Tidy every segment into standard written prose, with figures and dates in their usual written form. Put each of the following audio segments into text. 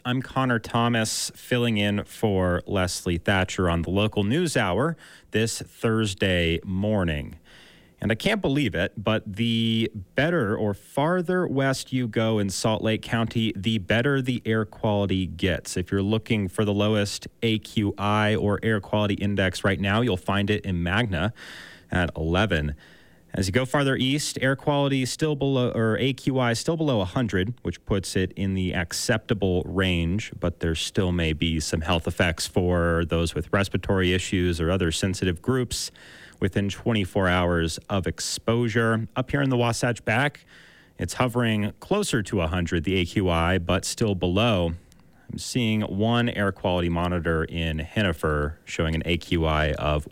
I'm Connor Thomas, filling in for Leslie Thatcher on the local news hour this Thursday morning. And I can't believe it, but the better or farther west you go in Salt Lake County, the better the air quality gets. If you're looking for the lowest AQI or air quality index right now, you'll find it in Magna at 11. As you go farther east, air quality still below, or AQI still below 100, which puts it in the acceptable range, but there still may be some health effects for those with respiratory issues or other sensitive groups within 24 hours of exposure. Up here in the Wasatch Back, it's hovering closer to 100, the AQI, but still below. I'm seeing one air quality monitor in Hennifer showing an AQI of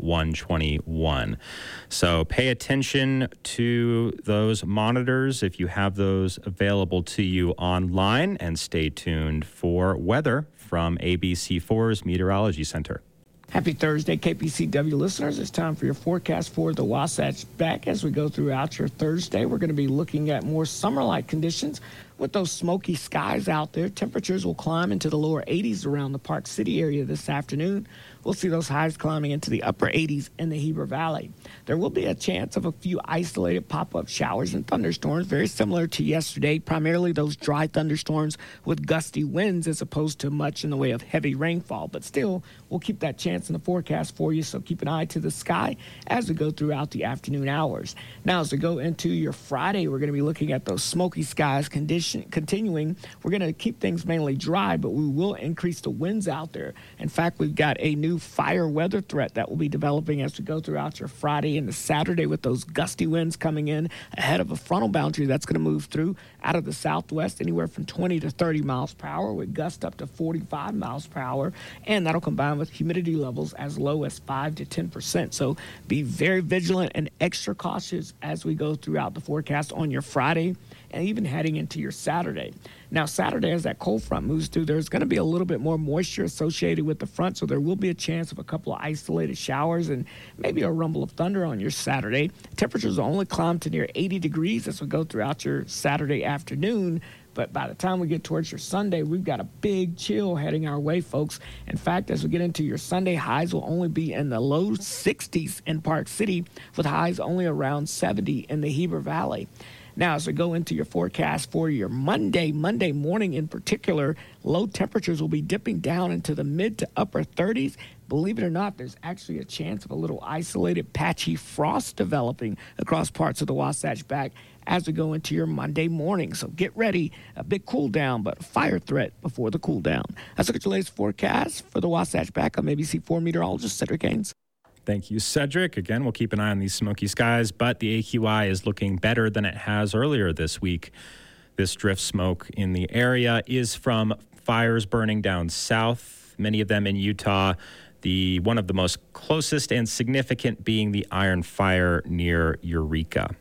121. So pay attention to those monitors if you have those available to you online, and stay tuned for weather from ABC4's Meteorology Center. Happy Thursday, KPCW listeners. It's time for your forecast for the Wasatch Back. As we go throughout your Thursday, we're going to be looking at more summer-like conditions with those smoky skies out there. Temperatures will climb into the lower 80s around the Park City area this afternoon. We'll see those highs climbing into the upper 80s in the Heber Valley. There will be a chance of a few isolated pop-up showers and thunderstorms, very similar to yesterday, primarily those dry thunderstorms with gusty winds as opposed to much in the way of heavy rainfall. But still, we'll keep that chance in the forecast for you, so keep an eye to the sky as we go throughout the afternoon hours. Now, as we go into your Friday, we're going to be looking at those smoky skies continuing. We're going to keep things mainly dry, but we will increase the winds out there. In fact, we've got a new fire weather threat that will be developing as we go throughout your Friday and the Saturday, with those gusty winds coming in ahead of a frontal boundary that's going to move through out of the southwest, anywhere from 20 to 30 miles per hour, with gusts up to 45 miles per hour. And that'll combine with humidity levels as low as 5 to 10%. So be very vigilant and extra cautious as we go throughout the forecast on your Friday and even heading into your Saturday. Now, Saturday, as that cold front moves through, there's going to be a little bit more moisture associated with the front, so there will be a chance of a couple of isolated showers and maybe a rumble of thunder on your Saturday. Temperatures will only climb to near 80 degrees as we go throughout your Saturday afternoon. But by the time we get towards your Sunday, we've got a big chill heading our way, folks. In fact, as we get into your Sunday, highs will only be in the low 60s in Park City, with highs only around 70 in the Heber Valley. Now, as we go into your forecast for your Monday morning in particular, low temperatures will be dipping down into the mid to upper 30s. Believe it or not, there's actually a chance of a little isolated patchy frost developing across parts of the Wasatch Back as we go into your Monday morning. So get ready, a big cool down, but a fire threat before the cool down. Let's look at your latest forecast for the Wasatch Back. I'm ABC4 meteorologist Cedric Gaines. Thank you, Cedric. Again, we'll keep an eye on these smoky skies, but the AQI is looking better than it has earlier this week. This drift smoke in the area is from fires burning down south, many of them in Utah. One of the most closest and significant being the Iron Fire near Eureka.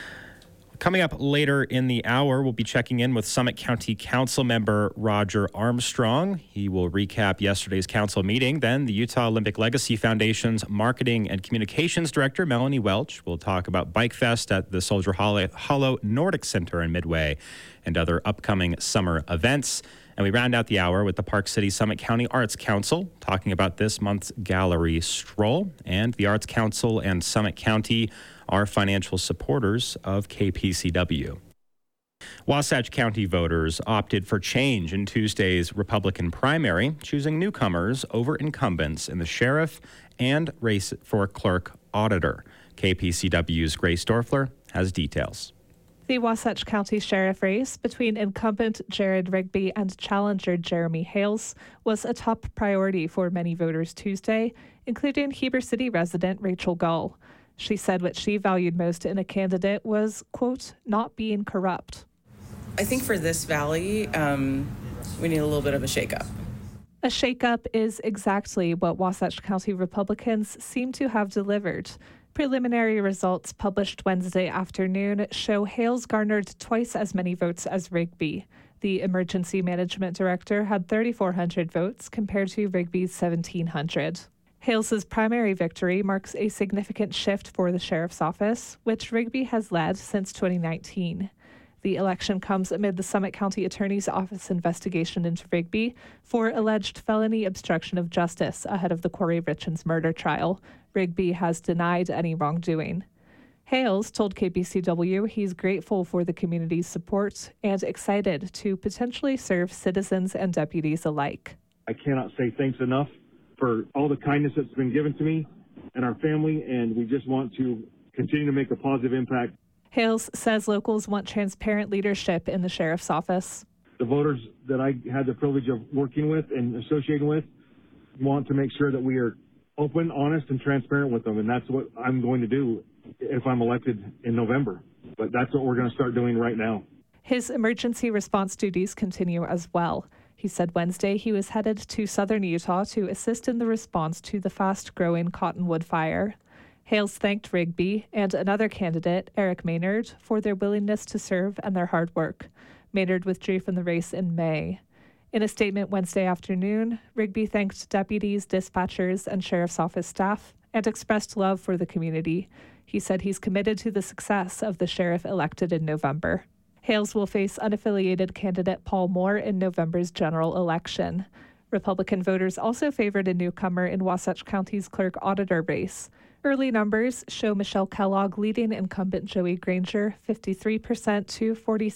Coming up later in the hour, we'll be checking in with Summit County Council member Roger Armstrong. He will recap yesterday's council meeting. Then the Utah Olympic Legacy Foundation's Marketing and Communications Director, Melanie Welch, will talk about Bike Fest at the Soldier Hollow Nordic Center in Midway and other upcoming summer events. And we round out the hour with the Park City Summit County Arts Council, talking about this month's gallery stroll. And the Arts Council and Summit County are financial supporters of KPCW. Wasatch County voters opted for change in Tuesday's Republican primary, choosing newcomers over incumbents in the sheriff and race for clerk auditor. KPCW's Grace Dorfler has details. The Wasatch County Sheriff race between incumbent Jared Rigby and challenger Jeremy Hales was a top priority for many voters Tuesday, including Heber City resident Rachel Gull. She said what she valued most in a candidate was, quote, not being corrupt. I think for this valley, we need a little bit of a shakeup. A shakeup is exactly what Wasatch County Republicans seem to have delivered. Preliminary results published Wednesday afternoon show Hales garnered twice as many votes as Rigby. The emergency management director had 3,400 votes compared to Rigby's 1,700. Hales's primary victory marks a significant shift for the sheriff's office, which Rigby has led since 2019. The election comes amid the Summit County Attorney's Office investigation into Rigby for alleged felony obstruction of justice ahead of the Corey Richins murder trial. Rigby has denied any wrongdoing. Hales told KPCW he's grateful for the community's support and excited to potentially serve citizens and deputies alike. I cannot say thanks enough for all the kindness that's been given to me and our family, and we just want to continue to make a positive impact. Hales says locals want transparent leadership in the sheriff's office. The voters that I had the privilege of working with and associating with want to make sure that we are open, honest, and transparent with them, and that's what I'm going to do if I'm elected in November. But that's what we're going to start doing right now. His emergency response duties continue as well. He said Wednesday he was headed to southern Utah to assist in the response to the fast-growing cottonwood fire. Hales thanked Rigby and another candidate, Eric Maynard, for their willingness to serve and their hard work. Maynard withdrew from the race in May. In a statement Wednesday afternoon, Rigby thanked deputies, dispatchers, and sheriff's office staff and expressed love for the community. He said he's committed to the success of the sheriff elected in November. Hales will face unaffiliated candidate Paul Moore in November's general election. Republican voters also favored a newcomer in Wasatch County's clerk auditor race. Early numbers show Michelle Kellogg leading incumbent Joey Granger 53% to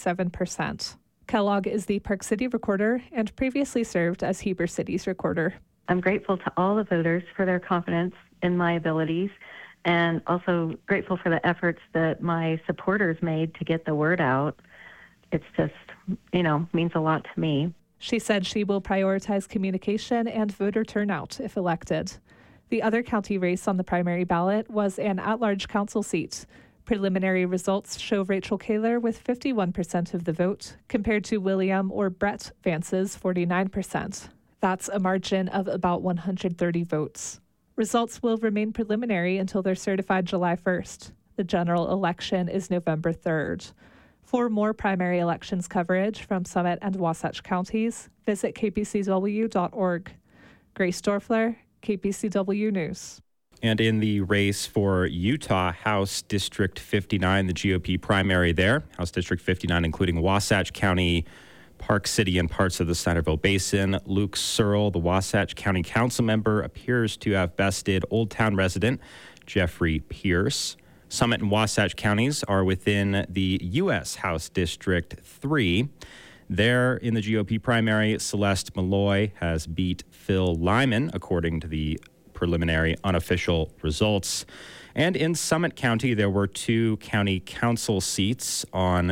47%. Kellogg is the Park City recorder and previously served as Heber City's recorder. I'm grateful to all the voters for their confidence in my abilities, and also grateful for the efforts that my supporters made to get the word out. It's just, means a lot to me. She said she will prioritize communication and voter turnout if elected. The other county race on the primary ballot was an at-large council seat. Preliminary results show Rachel Kaler with 51% of the vote, compared to William or Brett Vance's 49%. That's a margin of about 130 votes. Results will remain preliminary until they're certified July 1st. The general election is November 3rd. For more primary elections coverage from Summit and Wasatch counties, visit kpcw.org. Grace Dorfler, KPCW News. And in the race for Utah House District 59, the GOP primary there, House District 59, including Wasatch County, Park City, and parts of the Snyderville Basin, Luke Searle, the Wasatch County Council member, appears to have bested Old Town resident Jeffrey Pierce. Summit and Wasatch counties are within the U.S. House District 3. There in the GOP primary, Celeste Malloy has beat Phil Lyman, according to the preliminary unofficial results. And in Summit County, there are two county council seats on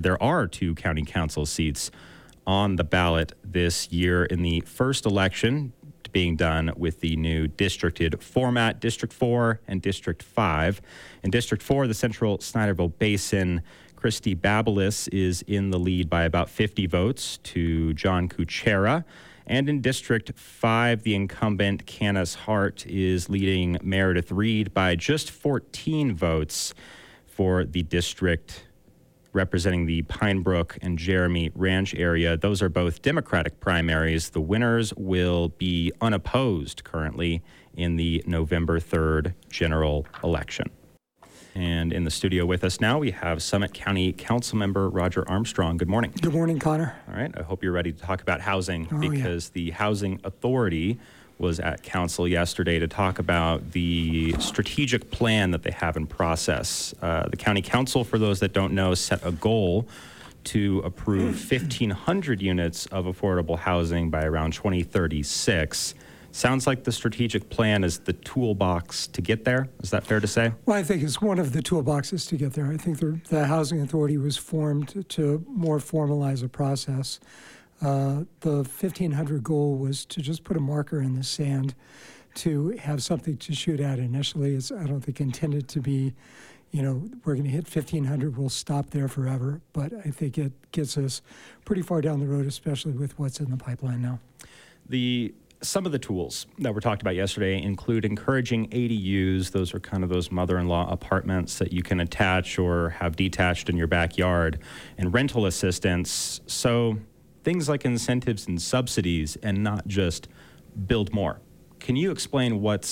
the ballot this year in the first election, being done with the new districted format, District 4 and District 5. In District 4, the Central Snyderville Basin, Christy Babelis is in the lead by about 50 votes to John Kuchera. And in District 5, the incumbent Candace Hart is leading Meredith Reed by just 14 votes for the district representing the Pine Brook and Jeremy Ranch area. Those are both Democratic primaries. The winners will be unopposed currently in the November 3rd general election. And in the studio with us now, we have Summit County Councilmember Roger Armstrong. Good morning. Good morning, Connor. All right. I hope you're ready to talk about housing because the Housing Authority was at council yesterday to talk about the strategic plan that they have in process. The county council, for those that don't know, set a goal to approve 1,500 units of affordable housing by around 2036. Sounds like the strategic plan is the toolbox to get there. Is that fair to say? Well, I think it's one of the toolboxes to get there. I think the Housing Authority was formed to more formalize a process. The 1,500 goal was to just put a marker in the sand to have something to shoot at initially. It's, I don't think, intended to be, we're going to hit 1,500, we'll stop there forever. But I think it gets us pretty far down the road, especially with what's in the pipeline now. Some of the tools that were talked about yesterday include encouraging ADUs. Those are kind of those mother-in-law apartments that you can attach or have detached in your backyard, and rental assistance. So things like incentives and subsidies and not just build more. Can you explain what's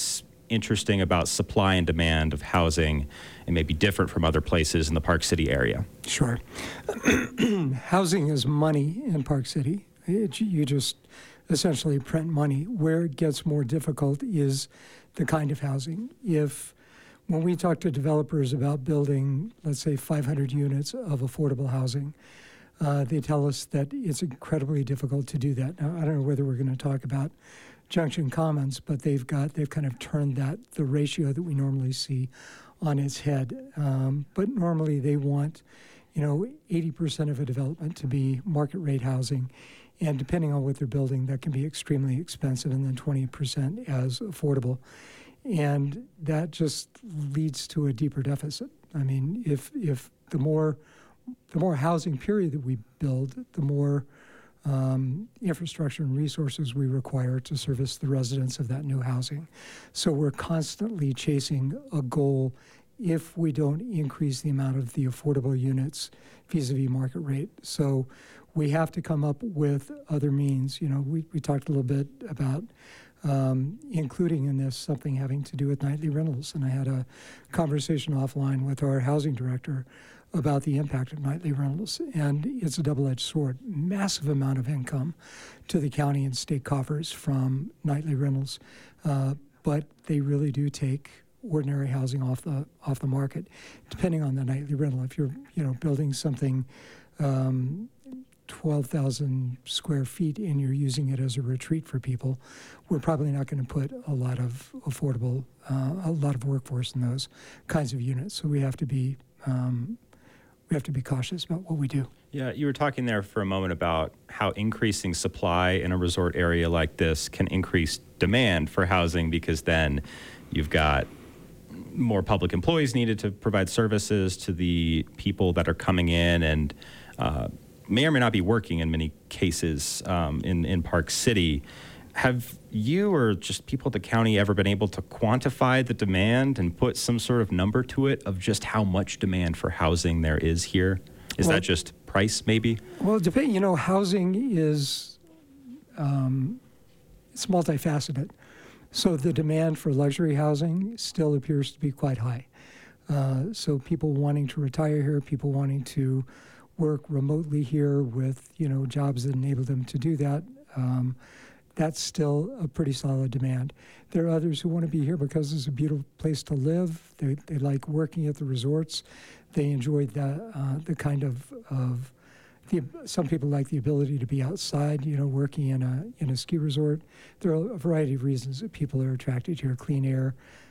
interesting about supply and demand of housing and maybe different from other places in the Park City area? Sure. Housing is money in Park City. You just essentially print money. Where it gets more difficult is the kind of housing. When we talk to developers about building, let's say, 500 units of affordable housing, they tell us that it's incredibly difficult to do that. Now, I don't know whether we're going to talk about Junction Commons, but they've kind of turned the ratio that we normally see on its head. But normally they want, 80% of a development to be market rate housing. And depending on what they're building, that can be extremely expensive, and then 20% as affordable. And that just leads to a deeper deficit. I mean, if the more housing period that we build, the more infrastructure and resources we require to service the residents of that new housing. So we're constantly chasing a goal if we don't increase the amount of the affordable units vis-a-vis market rate. So we have to come up with other means. We talked a little bit about including in this something having to do with nightly rentals. And I had a conversation offline with our housing director about the impact of nightly rentals. And it's a double-edged sword. Massive amount of income to the county and state coffers from nightly rentals. But they really do take ordinary housing off the market, depending on the nightly rental. If you're building something 12,000 square feet and you're using it as a retreat for people, we're probably not going to put a lot of workforce in those kinds of units. So we have to be cautious about what we do. Yeah, you were talking there for a moment about how increasing supply in a resort area like this can increase demand for housing, because then you've got more public employees needed to provide services to the people that are coming in and may or may not be working in many cases in Park City. Have you or just people at the county ever been able to quantify the demand and put some sort of number to it of just how much demand for housing there is here? Is that just price, maybe? Well, housing is it's multifaceted. So the demand for luxury housing still appears to be quite high. So people wanting to retire here, people wanting to work remotely here with, jobs that enable them to do that, that's still a pretty solid demand. There are others who want to be here because it's a beautiful place to live. They like working at the resorts. They enjoy the kind of some people like the ability to be outside, working in a ski resort. There are a variety of reasons that people are attracted here: clean air,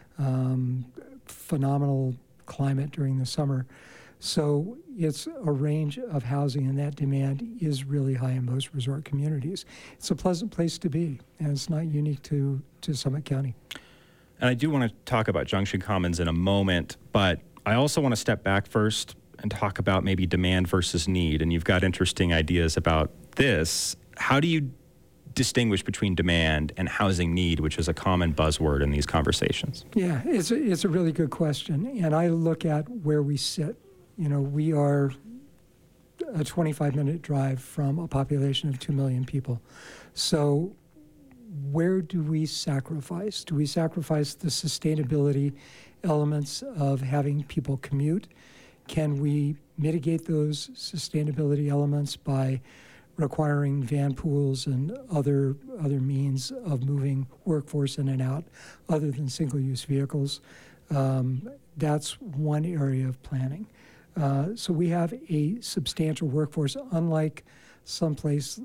phenomenal climate during the summer. So it's a range of housing, and that demand is really high in most resort communities. It's a pleasant place to be, and it's not unique to Summit County. And I do want to talk about Junction Commons in a moment, but I also want to step back first and talk about maybe demand versus need. And you've got interesting ideas about this. How do you distinguish between demand and housing need, which is a common buzzword in these conversations? Yeah, it's a really good question. And I look at where we sit. We are a 25-minute drive from a population of 2 million people. So where do we sacrifice? Do we sacrifice the sustainability elements of having people commute? Can we mitigate those sustainability elements by requiring van pools and other means of moving workforce in and out other than single-use vehicles? That's one area of planning. So we have a substantial workforce, unlike someplace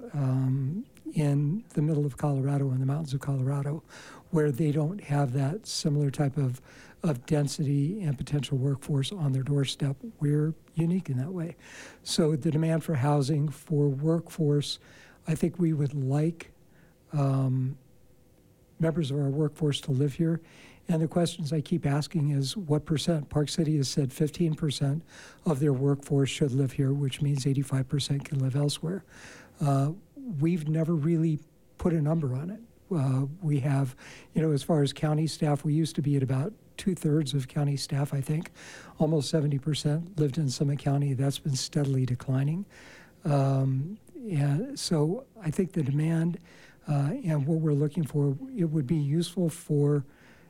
in the middle of Colorado, in the mountains of Colorado, where they don't have that similar type of density and potential workforce on their doorstep. We're unique in that way. So the demand for housing, for workforce, I think we would like members of our workforce to live here. And the questions I keep asking is, what percent? Park City has said 15% of their workforce should live here, which means 85% can live elsewhere. We've never really put a number on it. We have, as far as county staff, we used to be at about 2/3 of county staff, I think. Almost 70% lived in Summit County. That's been steadily declining. And so I think the demand and what we're looking for, it would be useful for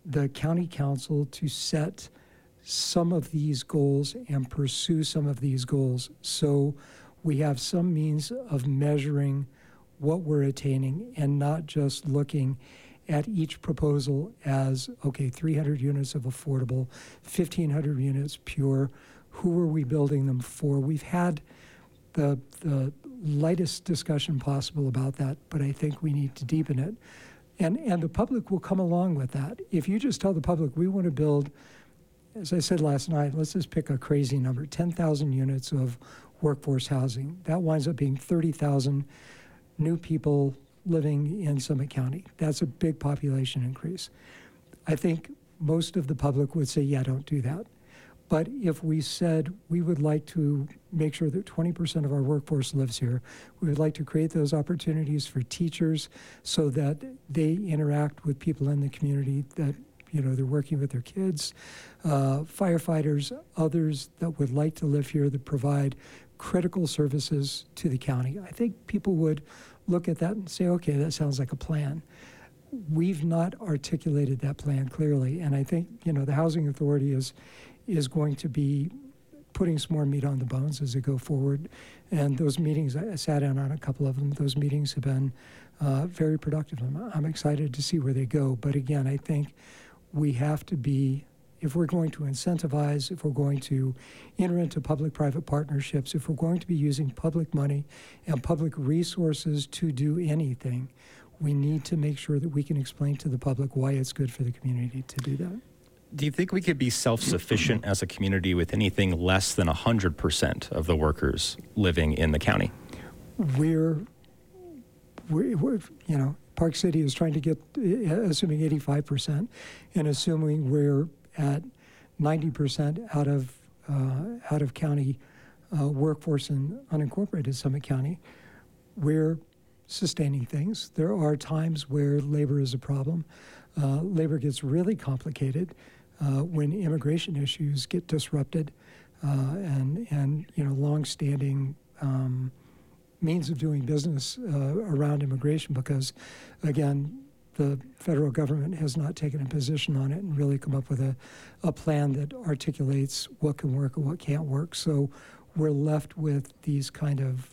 the county council to set some of these goals and pursue some of these goals, so we have some means of measuring what we're attaining and not just looking at each proposal as, okay, 300 units of affordable, 1,500 units pure. Who are we building them for? We've had the lightest discussion possible about that, but I think we need to deepen it. And the public will come along with that. If you just tell the public, we want to build, as I said last night, let's just pick a crazy number, 10,000 units of workforce housing. That winds up being 30,000 new people living in Summit County. That's a big population increase. I think most of the public would say, yeah, don't do that. But if we said we would like to make sure that 20% of our workforce lives here, we would like to create those opportunities for teachers so that they interact with people in the community, that they're working with their kids, firefighters, others that would like to live here, that provide critical services to the county. I think people would look at that and say, okay, that sounds like a plan. We've not articulated that plan clearly, and I think the Housing Authority is going to be putting some more meat on the bones as they go forward. And those meetings, I sat in on a couple of them, those meetings have been very productive. I'm excited to see where they go. But again, I think we have to be, if we're going to incentivize, if we're going to enter into public-private partnerships, if we're going to be using public money and public resources to do anything, we need to make sure that we can explain to the public why it's good for the community to do that. Do you think we could be self-sufficient as a community with anything less than 100% of the workers living in the county? We're Park City is trying to get, assuming 85%, and assuming we're at 90% out of county workforce in unincorporated Summit County, we're sustaining things. There are times where labor is a problem. Labor gets really complicated when immigration issues get disrupted, and long-standing means of doing business around immigration, because, again, the federal government has not taken a position on it and really come up with a plan that articulates what can work and what can't work. So we're left with these kind of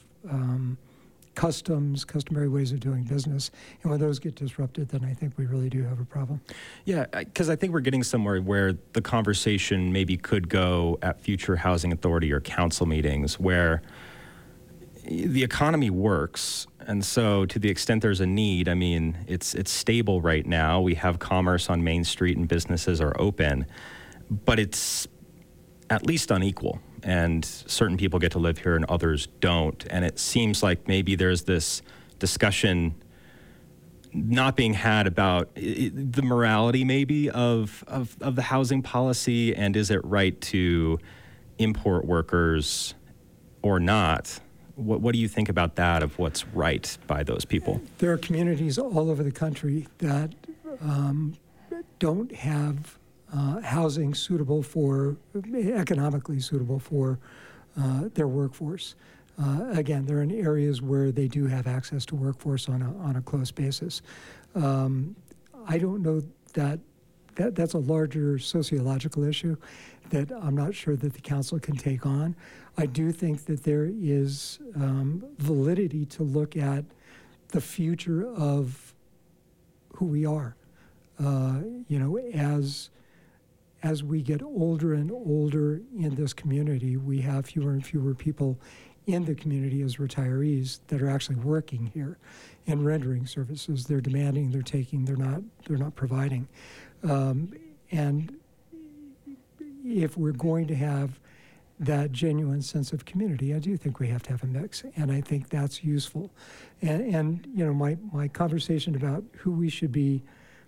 customary ways of doing business. And when those get disrupted, then I think we really do have a problem. Yeah, because I think we're getting somewhere where the conversation maybe could go at future housing authority or council meetings, where the economy works. And so to the extent there's a need, I mean, it's stable right now. We have commerce on Main Street and businesses are open, but it's at least unequal. And certain people get to live here and others don't. And it seems like maybe there's this discussion not being had about the morality maybe of the housing policy, and is it right to import workers or not? What do you think about that, of what's right by those people? There are communities all over the country that don't have housing suitable for, economically suitable for their workforce. Again, they're in areas where they do have access to workforce on a close basis. I don't know that's a larger sociological issue that I'm not sure that the council can take on. I do think that there is validity to look at the future of who we are. As we get older and older in this community, we have fewer and fewer people in the community as retirees that are actually working here and rendering services. They're demanding, they're taking, they're not providing. And if we're going to have that genuine sense of community, I do think we have to have a mix, and I think that's useful. And my conversation about who we should be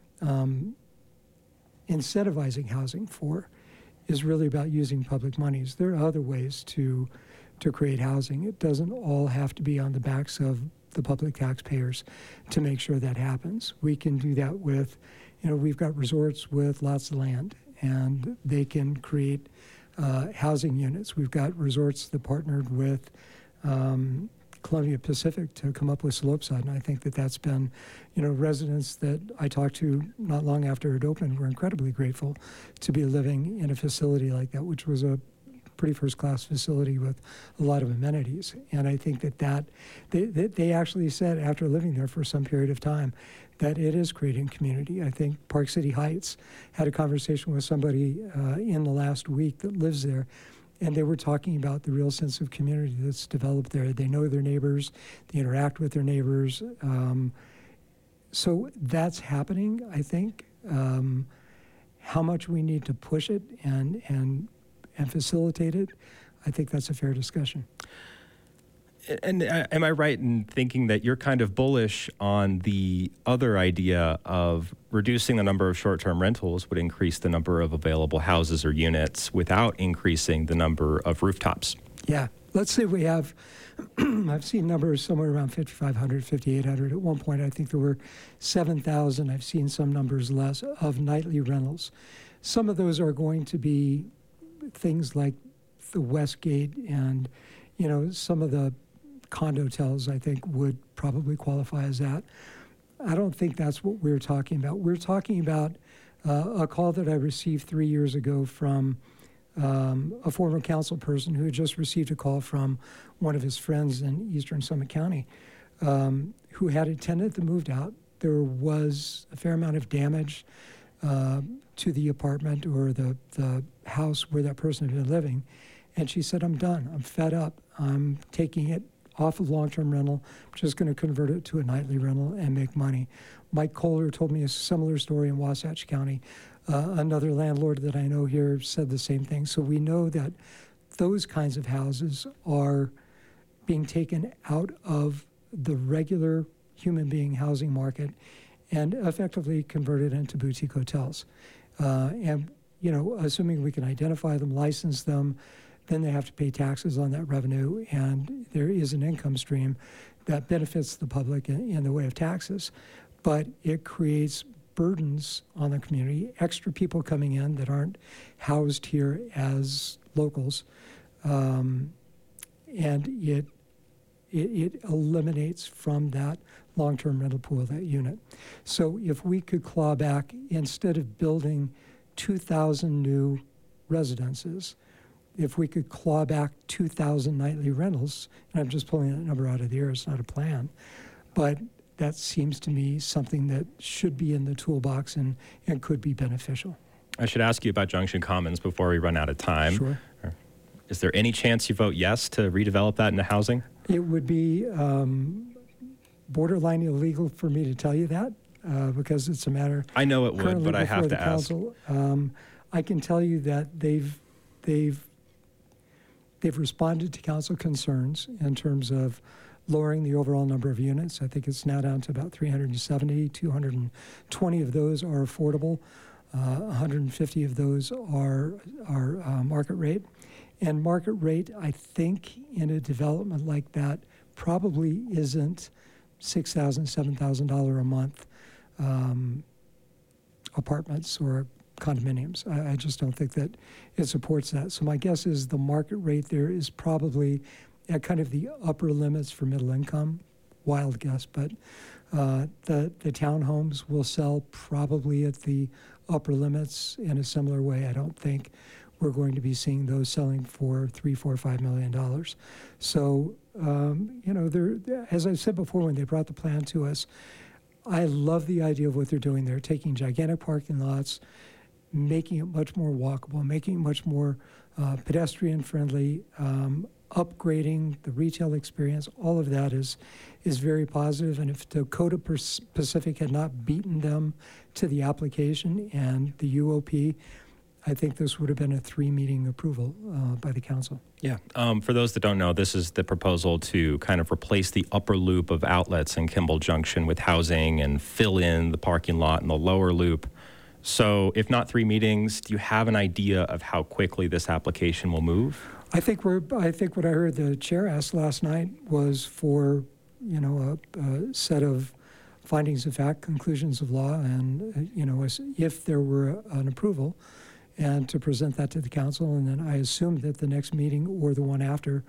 incentivizing housing for is really about using public monies. There are other ways to create housing. It doesn't all have to be on the backs of the public taxpayers to make sure that happens. We can do that with, we've got resorts with lots of land, and they can create housing units. We've got resorts that partnered with Columbia Pacific to come up with Slopeside. And I think that that's been, residents that I talked to not long after it opened were incredibly grateful to be living in a facility like that, which was a pretty first-class facility with a lot of amenities. And I think that they actually said after living there for some period of time that it is creating community. I think Park City Heights had a conversation with somebody in the last week that lives there, and they were talking about the real sense of community that's developed there. They know their neighbors, they interact with their neighbors. So that's happening, I think. How much we need to push it and facilitate it, I think that's a fair discussion. And am I right in thinking that you're kind of bullish on the other idea of reducing the number of short-term rentals would increase the number of available houses or units without increasing the number of rooftops? Yeah. Let's say we have, I've seen numbers somewhere around 5,500, 5,800. At one point, I think there were 7,000. I've seen some numbers less of nightly rentals. Some of those are going to be things like the Westgate and, some of the condotels, I think, would probably qualify as that. I don't think that's what we're talking about. We're talking about a call that I received 3 years ago from a former council person who had just received a call from one of his friends in Eastern Summit County who had a tenant that moved out. There was a fair amount of damage to the apartment or the house where that person had been living. And she said, I'm done. I'm fed up. I'm taking it off of long-term rental. I'm just going to convert it to a nightly rental and make money. Mike Kohler told me a similar story in Wasatch County. Another landlord that I know here said the same thing. So we know that those kinds of houses are being taken out of the regular human being housing market and effectively converted into boutique hotels. And, assuming we can identify them, license them, then they have to pay taxes on that revenue, and there is an income stream that benefits the public in the way of taxes. But it creates burdens on the community, extra people coming in that aren't housed here as locals, and it eliminates from that long-term rental pool that unit. So if we could claw back, instead of building 2,000 new residences, if we could claw back 2,000 nightly rentals, and I'm just pulling that number out of the air, it's not a plan, but that seems to me something that should be in the toolbox and could be beneficial. I should ask you about Junction Commons before we run out of time. Sure. Is there any chance you vote yes to redevelop that into housing? It would be borderline illegal for me to tell you that because it's a matter. I know it would, but I have to ask. I can tell you that they've responded to council concerns in terms of lowering the overall number of units. I think it's now down to about 370. 220 of those are affordable. 150 of those are market rate. And market rate, I think, in a development like that probably isn't $6,000, $7,000 a month apartments or condominiums. I just don't think that it supports that. So my guess is the market rate there is probably at kind of the upper limits for middle income. Wild guess, but the townhomes will sell probably at the upper limits in a similar way. I don't think we're going to be seeing those selling for $3, $4, $5 million. So, as I said before, when they brought the plan to us, I love the idea of what they're doing. They're taking gigantic parking lots, making it much more walkable, making it much more pedestrian-friendly, upgrading the retail experience. All of that is very positive. And if Dakota Pacific had not beaten them to the application and the UOP, I think this would have been a 3-meeting approval by the council. Yeah. For those that don't know, this is the proposal to kind of replace the upper loop of outlets in Kimball Junction with housing and fill in the parking lot in the lower loop. So if not 3 meetings, do you have an idea of how quickly this application will move? I think what I heard the chair ask last night was for, a set of findings of fact, conclusions of law, and, if there were an approval, and to present that to the council. And then I assume that the next meeting or the one after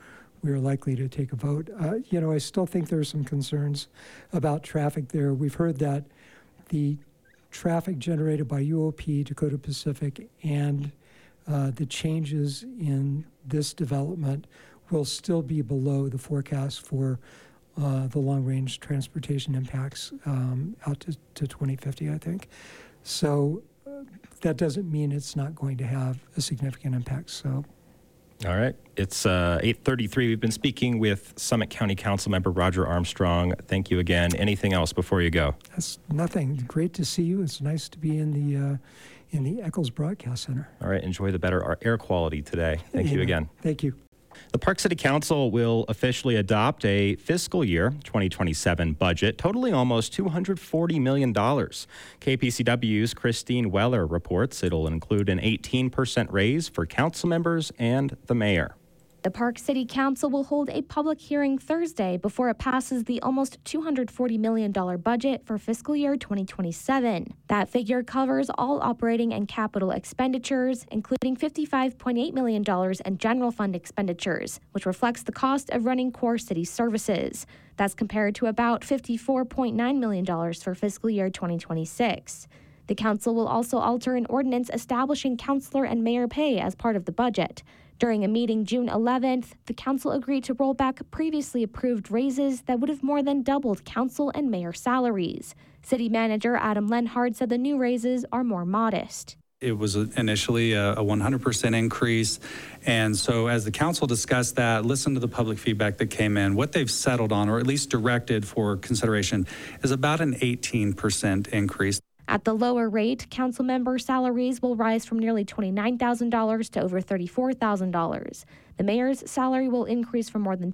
we are likely to take a vote. I still think there are some concerns about traffic there. We've heard that the traffic generated by UOP, Dakota Pacific, and the changes in this development will still be below the forecast for the long-range transportation impacts out to 2050, I think. So that doesn't mean it's not going to have a significant impact. So. All right. It's 8:33. We've been speaking with Summit County Council member Roger Armstrong. Thank you again. Anything else before you go? That's nothing. Great to see you. It's nice to be in the Eccles Broadcast Center. All right. Enjoy the better air quality today. Thank you again. Thank you. The Park City Council will officially adopt a fiscal year 2027 budget totaling almost $240 million. KPCW's Christine Weller reports it'll include an 18% raise for council members and the mayor. The Park City Council will hold a public hearing Thursday before it passes the almost $240 million budget for fiscal year 2027. That figure covers all operating and capital expenditures, including $55.8 million in general fund expenditures, which reflects the cost of running core city services. That's compared to about $54.9 million for fiscal year 2026. The council will also alter an ordinance establishing councilor and mayor pay as part of the budget. During a meeting June 11th, the council agreed to roll back previously approved raises that would have more than doubled council and mayor salaries. City manager Adam Lenhard said the new raises are more modest. It was initially a 100% increase. And so as the council discussed that, listened to the public feedback that came in, what they've settled on, or at least directed for consideration, is about an 18% increase. At the lower rate, council member salaries will rise from nearly $29,000 to over $34,000. The mayor's salary will increase from more than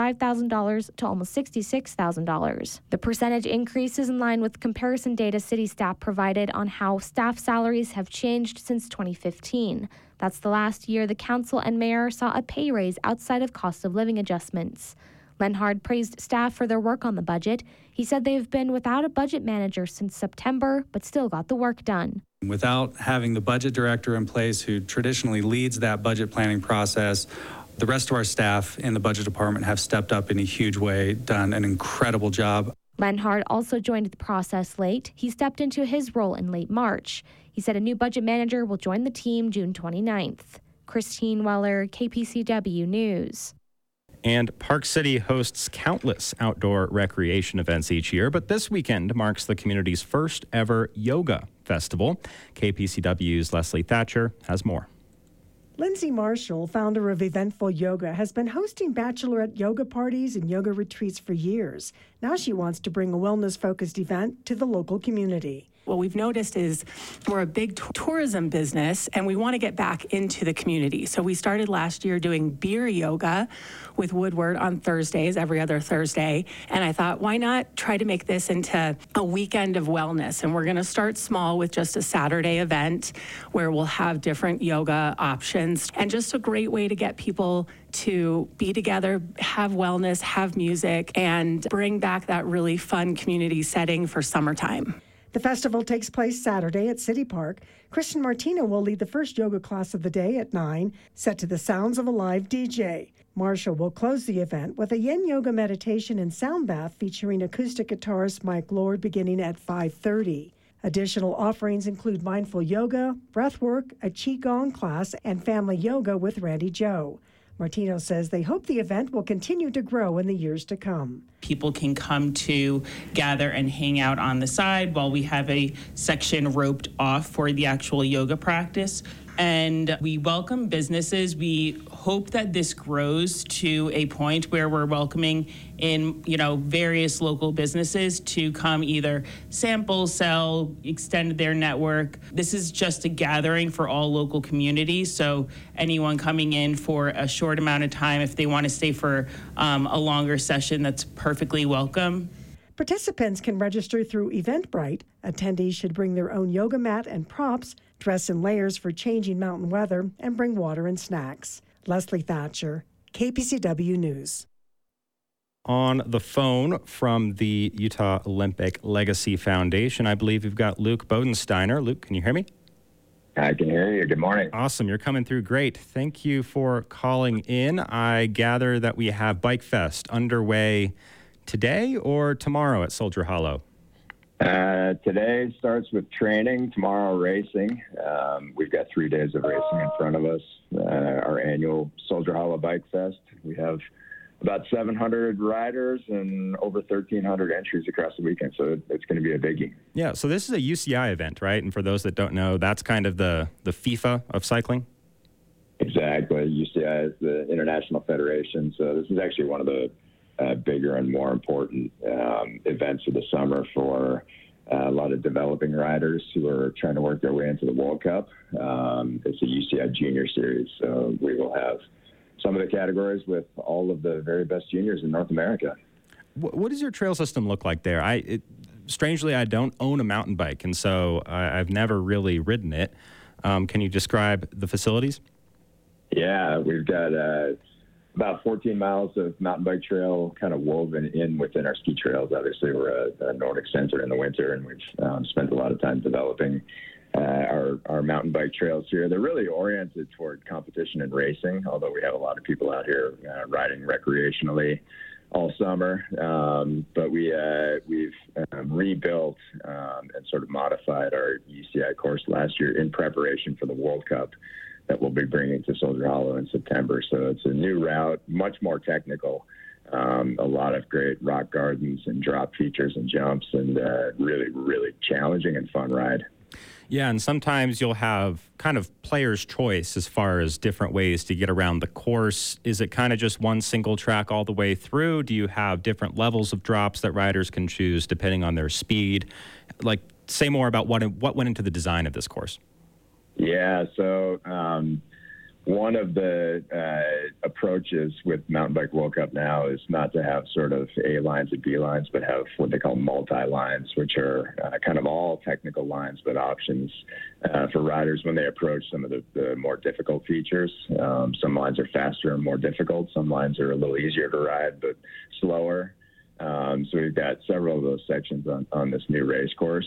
$55,000 to almost $66,000. The percentage increase is in line with comparison data city staff provided on how staff salaries have changed since 2015. That's the last year the council and mayor saw a pay raise outside of cost of living adjustments. Lenhard praised staff for their work on the budget. He said they've been without a budget manager since September, but still got the work done. Without having the budget director in place who traditionally leads that budget planning process, the rest of our staff in the budget department have stepped up in a huge way, done an incredible job. Lenhard also joined the process late. He stepped into his role in late March. He said a new budget manager will join the team June 29th. Christine Weller, KPCW News. And Park City hosts countless outdoor recreation events each year, but this weekend marks the community's first ever yoga festival. KPCW's Leslie Thatcher has more. Lindsay Marshall, founder of Eventful Yoga, has been hosting bachelorette yoga parties and yoga retreats for years. Now she wants to bring a wellness-focused event to the local community. What we've noticed is we're a big tourism business and we want to get back into the community. So we started last year doing beer yoga with Woodward on Thursdays, every other Thursday. And I thought, why not try to make this into a weekend of wellness? And we're going to start small with just a Saturday event where we'll have different yoga options and just a great way to get people to be together, have wellness, have music, and bring back that really fun community setting for summertime. The festival takes place Saturday at City Park. Christian Martino will lead the first yoga class of the day at 9, set to the sounds of a live DJ. Marshall will close the event with a yin yoga meditation and sound bath featuring acoustic guitarist Mike Lord beginning at 5:30. Additional offerings include mindful yoga, breathwork, a qigong class, and family yoga with Randy Joe. Martino says they hope the event will continue to grow in the years to come. People can come to gather and hang out on the side while we have a section roped off for the actual yoga practice. And we welcome businesses. We hope that this grows to a point where we're welcoming in, various local businesses to come either sample, sell, extend their network. This is just a gathering for all local communities. So anyone coming in for a short amount of time, if they want to stay for a longer session, that's perfectly welcome. Participants can register through Eventbrite. Attendees should bring their own yoga mat and props, dress in layers for changing mountain weather, and bring water and snacks. Leslie Thatcher, KPCW News. On the phone from the Utah Olympic Legacy Foundation, I believe we've got Luke Bodensteiner. Luke, can you hear me? I can hear you. Good morning. Awesome. You're coming through great. Thank you for calling in. I gather that we have Bike Fest underway today or tomorrow at Soldier Hollow. Today starts with training, tomorrow racing. We've got 3 days of racing in front of us. Our annual Soldier Hollow Bike Fest. We have about 700 riders and over 1,300 entries across the weekend, so it's going to be a biggie. Yeah, so this is a UCI event, right? And for those that don't know, that's kind of the FIFA of cycling? Exactly. UCI is the International Federation, so this is actually one of the bigger and more important events of the summer for a lot of developing riders who are trying to work their way into the World Cup. It's a UCI Junior Series, so we will have some of the categories with all of the very best juniors in North America. What does your trail system look like there? Strangely, I don't own a mountain bike, and so I've never really ridden it. Can you describe the facilities? Yeah, we've got about 14 miles of mountain bike trail kind of woven in within our ski trails. Obviously, we're a Nordic center in the winter, and we've spent a lot of time developing our mountain bike trails here. They're really oriented toward competition and racing, although we have a lot of people out here riding recreationally all summer. But we've rebuilt and sort of modified our UCI course last year in preparation for the World Cup that we'll be bringing to Soldier Hollow in September. So it's a new route, much more technical. A lot of great rock gardens and drop features and jumps, and really, really challenging and fun ride. Yeah, and sometimes you'll have kind of player's choice as far as different ways to get around the course. Is it kind of just one single track all the way through? Do you have different levels of drops that riders can choose depending on their speed? Like, say more about what went into the design of this course. Yeah, so one of the approaches with Mountain Bike World Cup now is not to have sort of A lines and B lines, but have what they call multi-lines, which are kind of all technical lines, but options for riders when they approach some of the more difficult features. Some lines are faster and more difficult. Some lines are a little easier to ride, but slower. So we've got several of those sections on this new race course.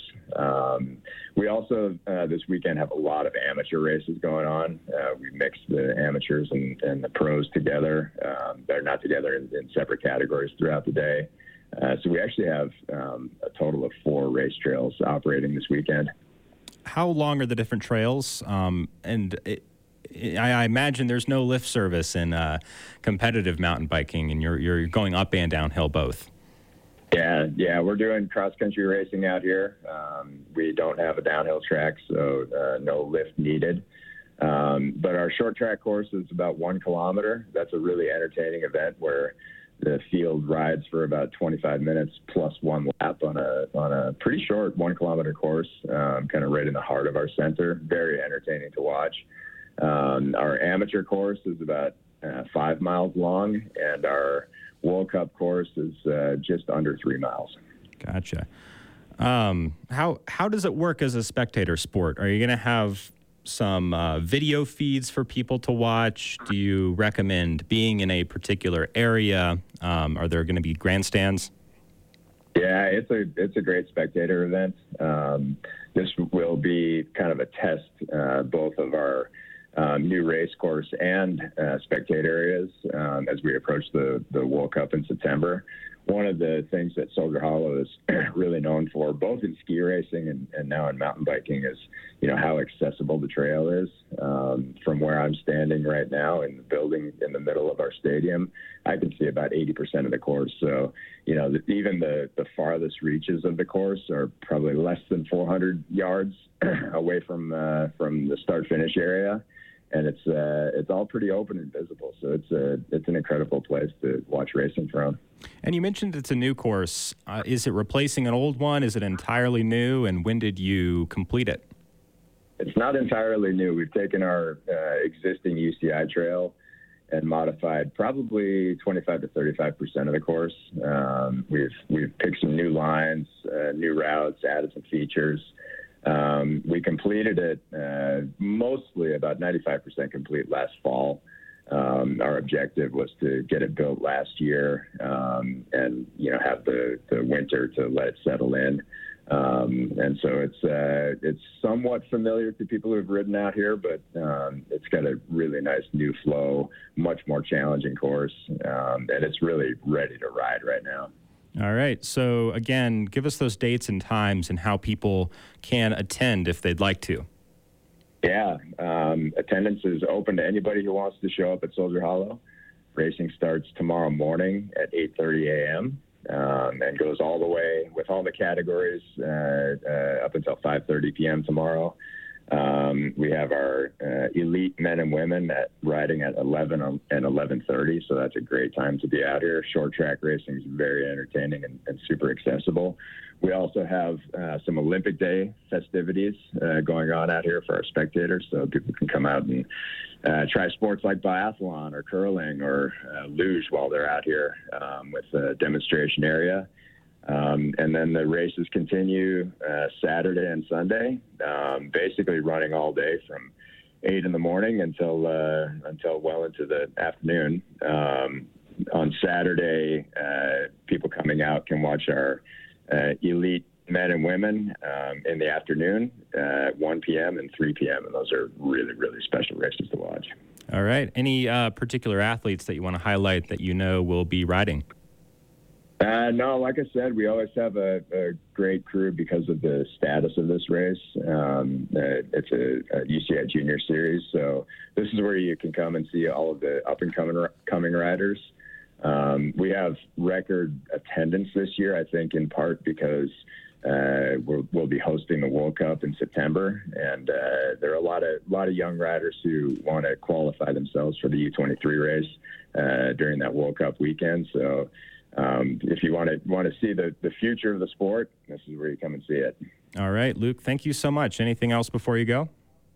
We also, this weekend, have a lot of amateur races going on. We mix the amateurs and the pros together. They're not together in separate categories throughout the day. So we actually have a total of 4 race trails operating this weekend. How long are the different trails? And I imagine there's no lift service in competitive mountain biking, and you're going up and downhill both. Yeah, we're doing cross-country racing out here. We don't have a downhill track, so no lift needed. But our short track course is about 1 kilometer. That's a really entertaining event where the field rides for about 25 minutes plus 1 lap on a pretty short 1 kilometer course, kind of right in the heart of our center. Very entertaining to watch. Our amateur course is about 5 miles long, and our World Cup course is just under 3 miles. Gotcha. How does it work as a spectator sport? Are you going to have some video feeds for people to watch? Do you recommend being in a particular area? Are there going to be grandstands? Yeah, it's a great spectator event. This will be kind of a test, both of our new race course and spectator areas as we approach the World Cup in September. One of the things that Soldier Hollow is really known for, both in ski racing and now in mountain biking, is how accessible the trail is. From where I'm standing right now in the building in the middle of our stadium, I can see about 80% of the course. So even the farthest reaches of the course are probably less than 400 yards away from the start-finish area. And it's all pretty open and visible, so it's an incredible place to watch racing from. And you mentioned it's a new course. Is it replacing an old one? Is it entirely new? And when did you complete it? It's not entirely new. We've taken our existing UCI trail and modified probably 25 to 35% of the course. We've picked some new lines, new routes, added some features. We completed it mostly about 95% complete last fall. Our objective was to get it built last year and have the winter to let it settle in. And so it's somewhat familiar to people who have ridden out here, but it's got a really nice new flow, much more challenging course, and it's really ready to ride right now. All right. So again, give us those dates and times and how people can attend if they'd like to. Yeah, attendance is open to anybody who wants to show up at Soldier Hollow. Racing starts tomorrow morning at 8:30 a.m. And goes all the way with all the categories up until 5:30 p.m. tomorrow. We have our elite men and women riding at 11 and 11:30, so that's a great time to be out here. Short track racing is very entertaining and super accessible. We also have some Olympic Day festivities going on out here for our spectators, so people can come out and try sports like biathlon or curling or luge while they're out here with a demonstration area. And then the races continue Saturday and Sunday, basically running all day from 8 in the morning until well into the afternoon. On Saturday, people coming out can watch our elite men and women in the afternoon at 1 p.m. and 3 p.m. And those are really, really special races to watch. All right. Any particular athletes that you want to highlight that you know will be riding? No, like I said, we always have a great crew because of the status of this race. It's a UCI Junior Series, so this is where you can come and see all of the up-and-coming riders. We have record attendance this year, I think, in part because we'll be hosting the World Cup in September, and there are a lot of young riders who want to qualify themselves for the U23 race during that World Cup weekend. So if you want to see the future of the sport, this is where you come and see it. All right, Luke, thank you so much. Anything else before you go?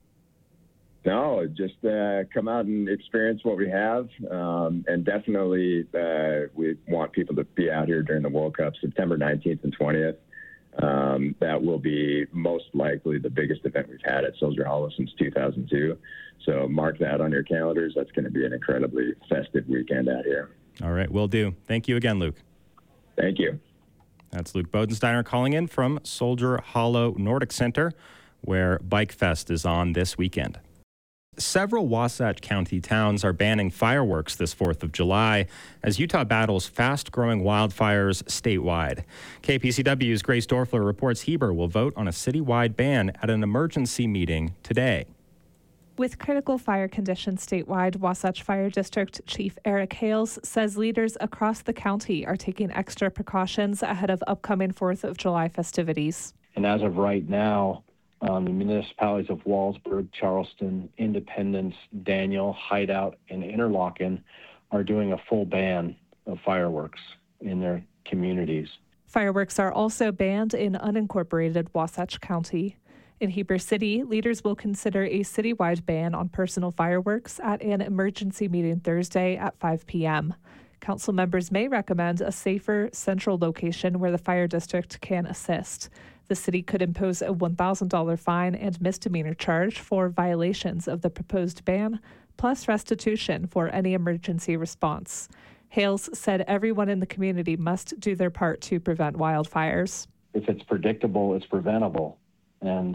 No, just come out and experience what we have. And definitely we want people to be out here during the World Cup, September 19th and 20th. That will be most likely the biggest event we've had at Soldier Hollow since 2002. So mark that on your calendars. That's going to be an incredibly festive weekend out here. All right, will do. Thank you again, Luke. Thank you. That's Luke Bodensteiner calling in from Soldier Hollow Nordic Center, where Bike Fest is on this weekend. Several Wasatch County towns are banning fireworks this 4th of July as Utah battles fast-growing wildfires statewide. KPCW's Grace Dorfler reports Heber will vote on a citywide ban at an emergency meeting today. With critical fire conditions statewide, Wasatch Fire District Chief Eric Hales says leaders across the county are taking extra precautions ahead of upcoming 4th of July festivities. And as of right now, the municipalities of Wallsburg, Charleston, Independence, Daniel, Hideout, and Interlochen are doing a full ban of fireworks in their communities. Fireworks are also banned in unincorporated Wasatch County. In Heber City, leaders will consider a citywide ban on personal fireworks at an emergency meeting Thursday at 5 p.m. Council members may recommend a safer, central location where the fire district can assist. The city could impose a $1,000 fine and misdemeanor charge for violations of the proposed ban, plus restitution for any emergency response. Hales said everyone in the community must do their part to prevent wildfires. If it's predictable, it's preventable. And,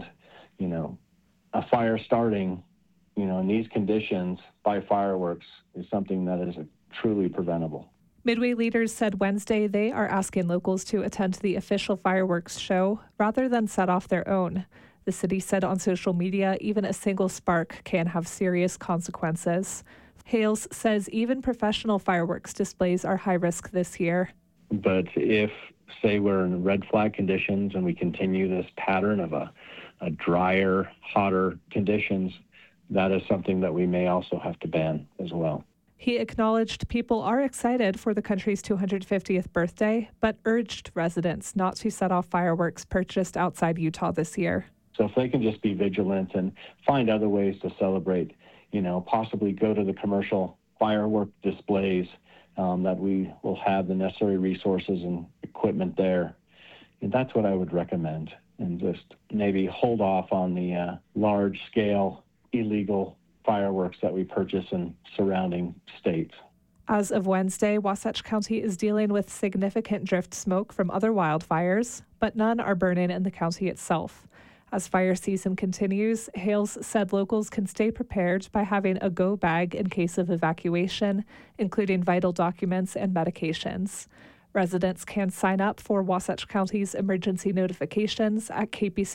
a fire starting, in these conditions by fireworks is something that is truly preventable. Midway leaders said Wednesday they are asking locals to attend the official fireworks show rather than set off their own. The city said on social media even a single spark can have serious consequences. Hales says even professional fireworks displays are high risk this year. But if, say, we're in red flag conditions and we continue this pattern of a drier, hotter conditions, that is something that we may also have to ban as well. He acknowledged people are excited for the country's 250th birthday, but urged residents not to set off fireworks purchased outside Utah this year. So if they can just be vigilant and find other ways to celebrate, possibly go to the commercial firework displays, that we will have the necessary resources and equipment there. And that's what I would recommend. And just maybe hold off on the large-scale illegal fireworks that we purchase in surrounding states. As of Wednesday, Wasatch County is dealing with significant drift smoke from other wildfires, but none are burning in the county itself. As fire season continues, Hales said locals can stay prepared by having a go bag in case of evacuation, including vital documents and medications. Residents can sign up for Wasatch County's emergency notifications at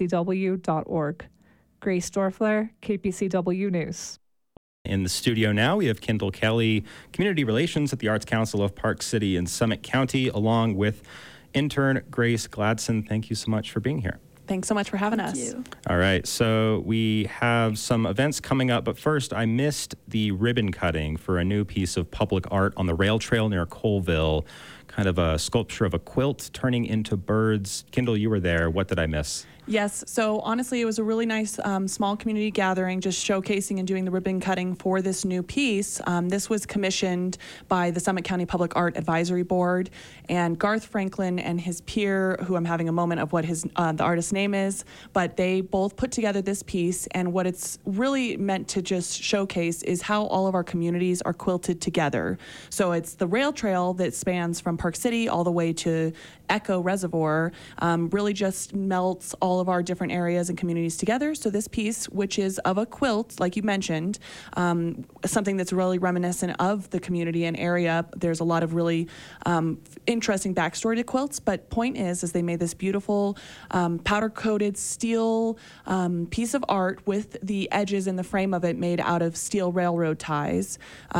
kpcw.org. Grace Dorfler, KPCW News. In the studio now, we have Kendall Kelly, Community Relations at the Arts Council of Park City and Summit County, along with intern Grace Gladson. Thank you so much for being here. Thanks so much for having us. You. All right, so we have some events coming up, but first, I missed the ribbon cutting for a new piece of public art on the rail trail near Colville, kind of a sculpture of a quilt turning into birds. Kendall, you were there. What did I miss? Yes, so honestly, it was a really nice small community gathering, just showcasing and doing the ribbon cutting for this new piece. This was commissioned by the Summit County Public Art Advisory Board, and Garth Franklin and his peer, who I'm having a moment of what his the artist's name is, but they both put together this piece, and what it's really meant to just showcase is how all of our communities are quilted together. So it's the rail trail that spans from Park City all the way to Echo Reservoir, really just melts all of our different areas and communities together. So this piece, which is of a quilt, like you mentioned, something that's really reminiscent of the community and area. There's a lot of really interesting backstory to quilts, but point is they made this beautiful powder-coated steel piece of art with the edges and the frame of it made out of steel railroad ties.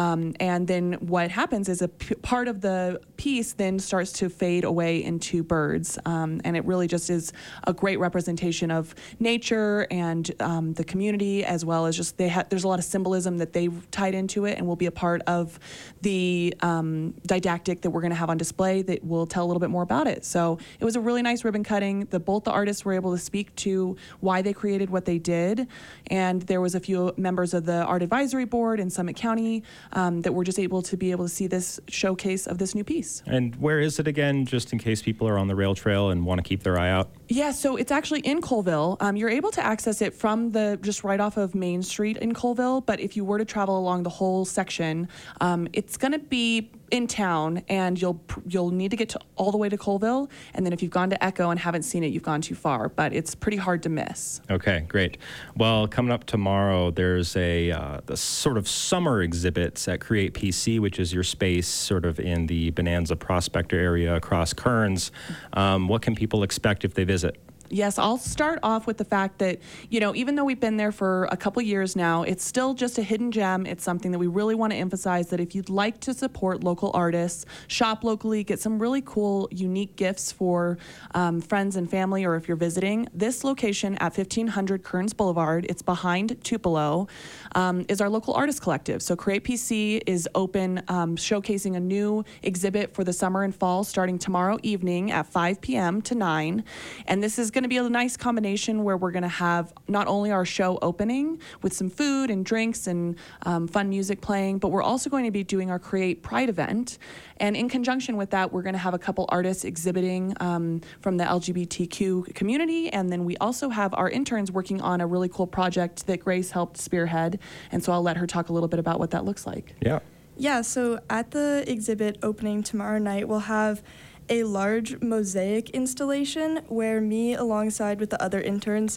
And then what happens is part of the piece then starts to fade away into birds. And it really just is a great representation of nature and the community, as well as just there's a lot of symbolism that they've tied into it and will be a part of the didactic that we're going to have on display that will tell a little bit more about it. So it was a really nice ribbon cutting. Both the artists were able to speak to why they created what they did, and there was a few members of the Art Advisory Board in Summit County that were just able to see this showcase of this new piece. And where is it again, just in case people are on the rail trail and want to keep their eye out? Yeah, so it's actually in Colville. You're able to access it from just right off of Main Street in Colville, but if you were to travel along the whole section, it's going to be in town, and you'll need to get all the way to Colville, and then if you've gone to Echo and haven't seen it, you've gone too far, but it's pretty hard to miss. Okay, great. Well, coming up tomorrow, there's the sort of summer exhibits at Create PC, which is your space sort of in the Bonanza Prospector area across Kearns. What can people expect if they visit? Yes, I'll start off with the fact that, even though we've been there for a couple years now, it's still just a hidden gem. It's something that we really want to emphasize, that if you'd like to support local artists, shop locally, get some really cool, unique gifts for friends and family, or if you're visiting, this location at 1500 Kearns Boulevard, it's behind Tupelo, is our local artist collective. So Create PC is open, showcasing a new exhibit for the summer and fall starting tomorrow evening at 5 p.m. to 9. And this is going to be a nice combination where we're going to have not only our show opening with some food and drinks and fun music playing, but we're also going to be doing our Create Pride event. And in conjunction with that, we're going to have a couple artists exhibiting from the LGBTQ community. And then we also have our interns working on a really cool project that Grace helped spearhead. And so I'll let her talk a little bit about what that looks like. Yeah, so at the exhibit opening tomorrow night, we'll have a large mosaic installation where me, alongside with the other interns,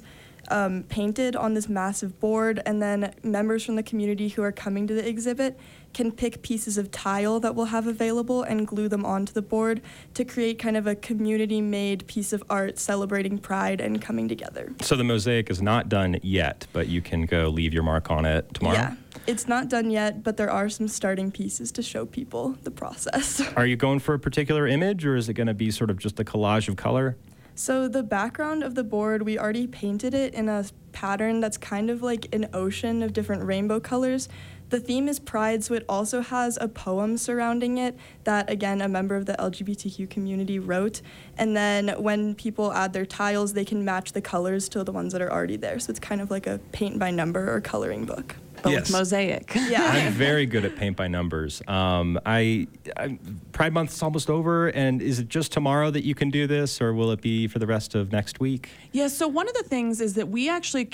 painted on this massive board, and then members from the community who are coming to the exhibit can pick pieces of tile that we'll have available and glue them onto the board to create kind of a community-made piece of art celebrating pride and coming together. So the mosaic is not done yet, but you can go leave your mark on it tomorrow? Yeah, it's not done yet, but there are some starting pieces to show people the process. Are you going for a particular image, or is it going to be sort of just a collage of color? So the background of the board, we already painted it in a pattern that's kind of like an ocean of different rainbow colors. The theme is pride, so it also has a poem surrounding it that, again, a member of the LGBTQ community wrote. And then when people add their tiles, they can match the colors to the ones that are already there. So it's kind of like a paint by number or coloring book. But with mosaic. Yeah. I'm very good at paint by numbers. Pride Month is almost over, and is it just tomorrow that you can do this, or will it be for the rest of next week? Yeah, so one of the things is that we actually keep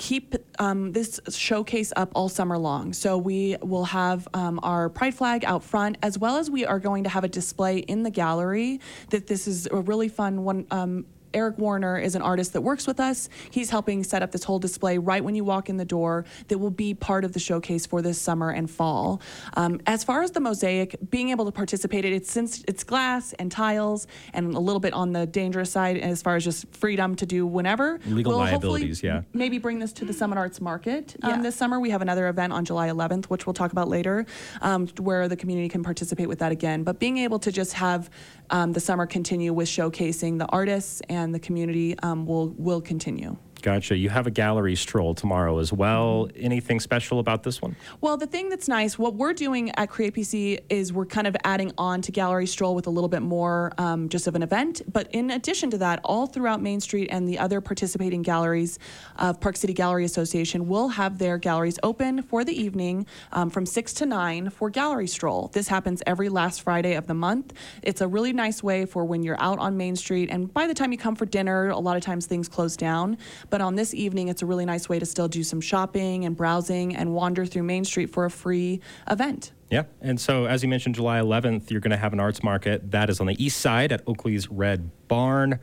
this showcase up all summer long. So we will have our pride flag out front, as well as we are going to have a display in the gallery. That this is a really fun one. Eric Warner is an artist that works with us. He's helping set up this whole display right when you walk in the door that will be part of the showcase for this summer and fall. As far as the mosaic, being able to participate in it, since it's glass and tiles and a little bit on the dangerous side as far as just freedom to do whenever. Legal liabilities, yeah. Maybe bring this to the Summit Arts Market this summer. We have another event on July 11th, which we'll talk about later, where the community can participate with that again. But being able to just have the summer continue with showcasing the artists and the community will continue. Gotcha. You have a gallery stroll tomorrow as well. Anything special about this one? Well, the thing that's nice, what we're doing at Create PC is we're kind of adding on to Gallery Stroll with a little bit more just of an event. But in addition to that, all throughout Main Street and the other participating galleries of Park City Gallery Association will have their galleries open for the evening from 6 to 9 for Gallery Stroll. This happens every last Friday of the month. It's a really nice way for when you're out on Main Street, and by the time you come for dinner, a lot of times things close down. But on this evening, it's a really nice way to still do some shopping and browsing and wander through Main Street for a free event. Yeah, and so as you mentioned, July 11th, you're going to have an arts market. That is on the east side at Oakley's Red Barn.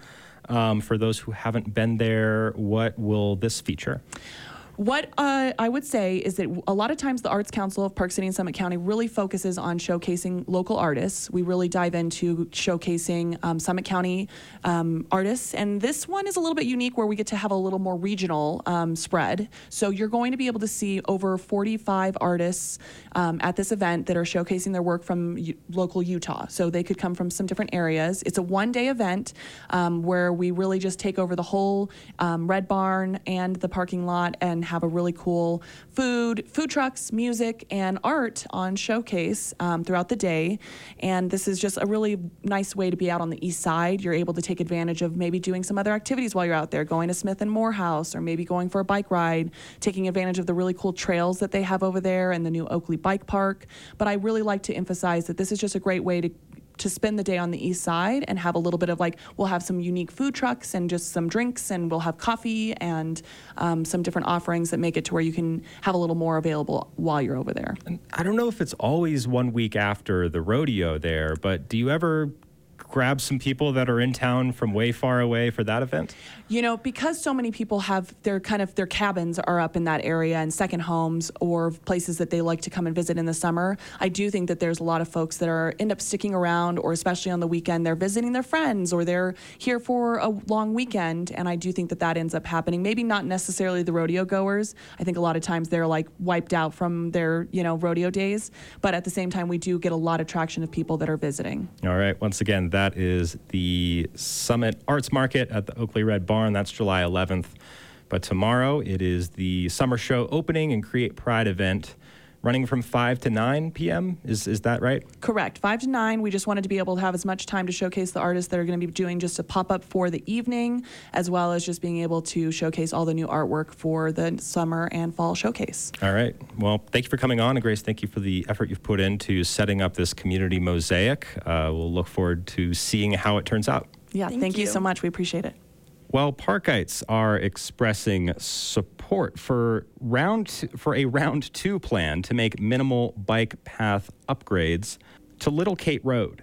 For those who haven't been there, what will this feature? What I would say is that a lot of times the Arts Council of Park City and Summit County really focuses on showcasing local artists. We really dive into showcasing Summit County artists, and this one is a little bit unique where we get to have a little more regional spread. So you're going to be able to see over 45 artists at this event that are showcasing their work from local Utah. So they could come from some different areas. It's a one-day event where we really just take over the whole Red Barn and the parking lot and have a really cool food trucks, music, and art on showcase throughout the day. And this is just a really nice way to be out on the east side. You're able to take advantage of maybe doing some other activities while you're out there, going to Smith and Morehouse, or maybe going for a bike ride, taking advantage of the really cool trails that they have over there and the new Oakley Bike Park. But I really like to emphasize that this is just a great way to spend the day on the east side and have a little bit of we'll have some unique food trucks and just some drinks, and we'll have coffee and some different offerings that make it to where you can have a little more available while you're over there. And I don't know if it's always 1 week after the rodeo there, but do you ever grab some people that are in town from way far away for that event? You know, because so many people have their cabins are up in that area and second homes or places that they like to come and visit in the summer, I do think that there's a lot of folks that end up sticking around, or especially on the weekend, they're visiting their friends or they're here for a long weekend. And I do think that ends up happening. Maybe not necessarily the rodeo goers. I think a lot of times they're wiped out from their, rodeo days. But at the same time, we do get a lot of traction of people that are visiting. All right. Once again, that is the Summit Arts Market at the Oakley Red Barn. That's July 11th. But tomorrow it is the Summer Show opening and Create Pride event running from 5 to 9 p.m. Is that right? Correct. 5 to 9. We just wanted to be able to have as much time to showcase the artists that are going to be doing just a pop-up for the evening, as well as just being able to showcase all the new artwork for the summer and fall showcase. All right. Well, thank you for coming on. And Grace, thank you for the effort you've put into setting up this community mosaic. We'll look forward to seeing how it turns out. Yeah, thank you so much. We appreciate it. Well, Parkites are expressing support for a round 2 plan to make minimal bike path upgrades to Little Kate Road.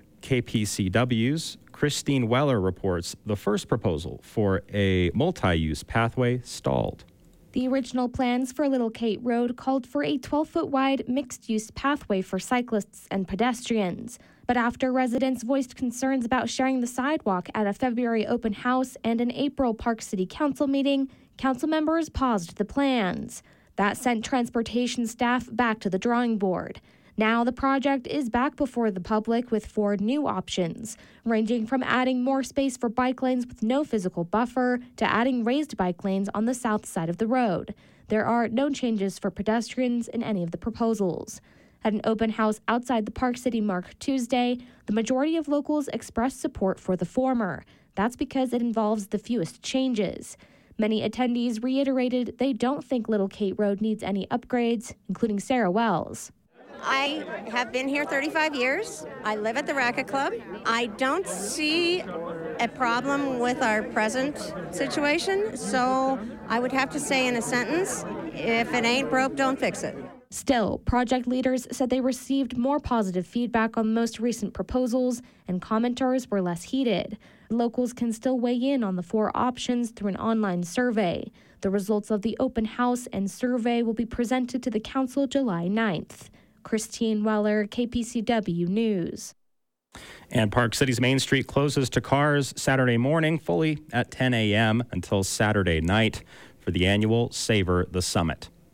KPCW's Christine Weller reports the first proposal for a multi-use pathway stalled. The original plans for Little Kate Road called for a 12-foot wide mixed-use pathway for cyclists and pedestrians. But after residents voiced concerns about sharing the sidewalk at a February open house and an April Park City Council meeting, council members paused the plans. That sent transportation staff back to the drawing board. Now the project is back before the public with 4 new options, ranging from adding more space for bike lanes with no physical buffer to adding raised bike lanes on the south side of the road. There are no changes for pedestrians in any of the proposals. At an open house outside the Park City Mark Tuesday, the majority of locals expressed support for the former. That's because it involves the fewest changes. Many attendees reiterated they don't think Little Kate Road needs any upgrades, including Sarah Wells. I have been here 35 years. I live at the Racket Club. I don't see a problem with our present situation, so I would have to say in a sentence, If it ain't broke, don't fix it. Still, project leaders said they received more positive feedback on most recent proposals, and commenters were less heated. Locals can still weigh in on the 4 options through an online survey. The results of the open house and survey will be presented to the council July 9th. Christine Weller, KPCW News. And Park City's Main Street closes to cars Saturday morning fully at 10 a.m. until Saturday night for the annual Savor the Summit.